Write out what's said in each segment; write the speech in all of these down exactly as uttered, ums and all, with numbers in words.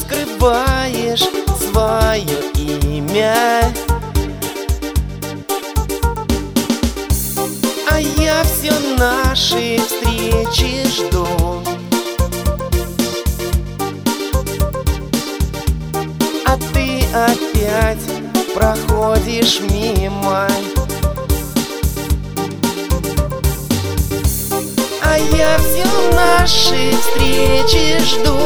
скрываешь свое имя, а я все наши встречи жду. А ты опять проходишь мимо, а я все наши встречи жду.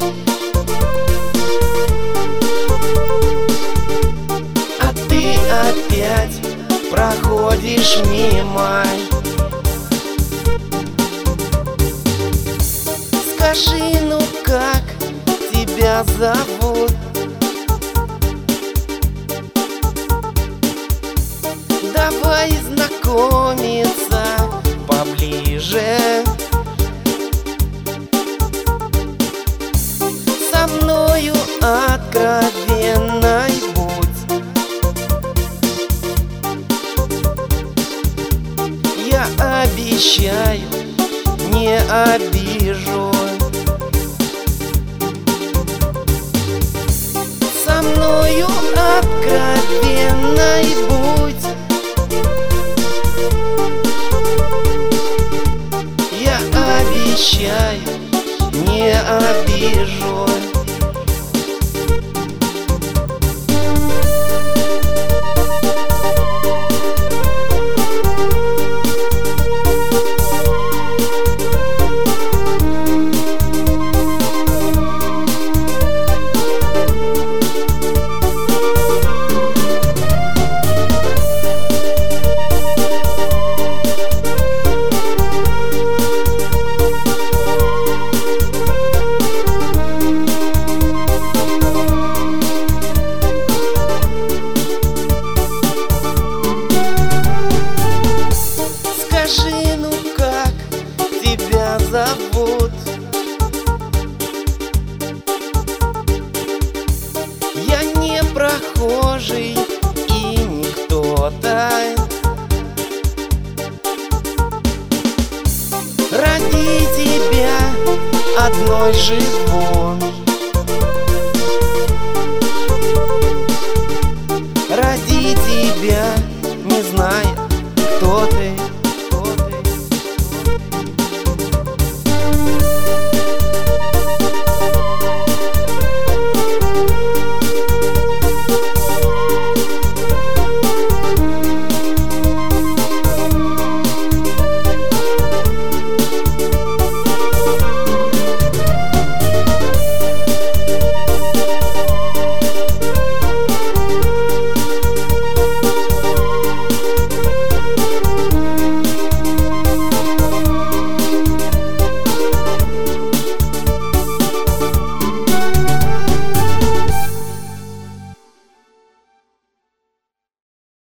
А ты опять проходишь мимо. Скажи, ну как тебя зовут? Давай знакомиться поближе. Со мною откровенной будь. Я обещаю, не обижу. Со мною откровенной будь. Я обещаю, не обижу. Скажи, ну как тебя зовут? Я не прохожий и не кто-то. Ради тебя одной живу.